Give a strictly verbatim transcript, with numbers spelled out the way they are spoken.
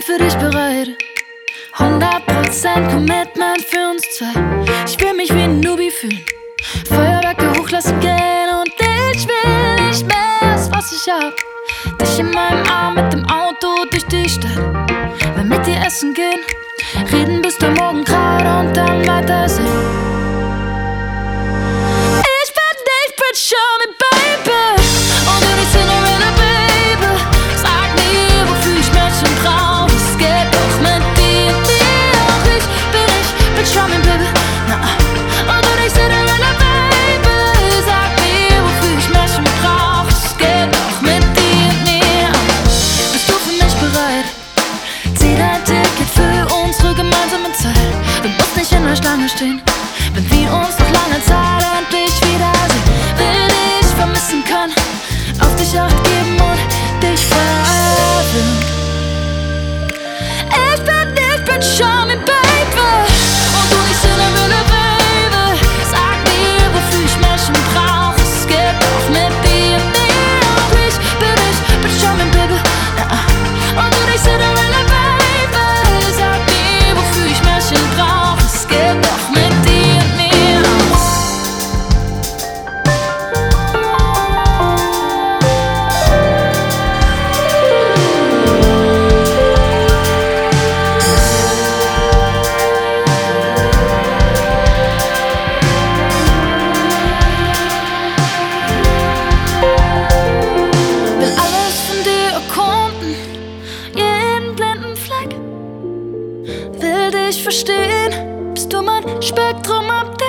für dich bereit. hundert Prozent Commitment für uns zwei. Ich will mich wie ein Nubi fühlen, Feuerwerke hochlassen gehen. Und ich will nicht mehr, als was ich hab. Dich in meinem Arm mit dem Auto durch die Stadt. Will mit dir essen gehen, reden bis der Morgengrauen und dann weitersehen. Ich bin dich, bitch, show me, baby. Und du nicht Cinderella, baby. Sag mir, wofür ich Mädchen brauch. Es geht doch mit dir, dir auch ich bin ich, bitch, show me, baby. Na, und du nicht Cinderella, baby. Sag mir, wofür ich Mädchen brauch. Es geht doch mit dir, mir. Bist du für mich bereit? Zieh dein Ticket für unsere gemeinsame Zeit. Du musst nicht in der Schlange stehen, wenn wir uns nach langer Zeit endlich wiedersehen. Will dich vermissen können, auf dich Acht geben und dich verwöhnen. Ich bin dich, bitch, show me, baby. Und du nicht Cinderella, baby. Sag mir, wofür ich Menschen brauch. Es geht doch mit dir, nee, auch ich bin ich, bitch, show me, baby. Ja. Und du nicht Cinderella, baby. Sag mir, wofür ich Menschen brauch. Es geht doch mit dir und mir. Will alles von dir erkunden, jeden blinden Fleck. Will dich verstehen, bist du mein Spektrum ab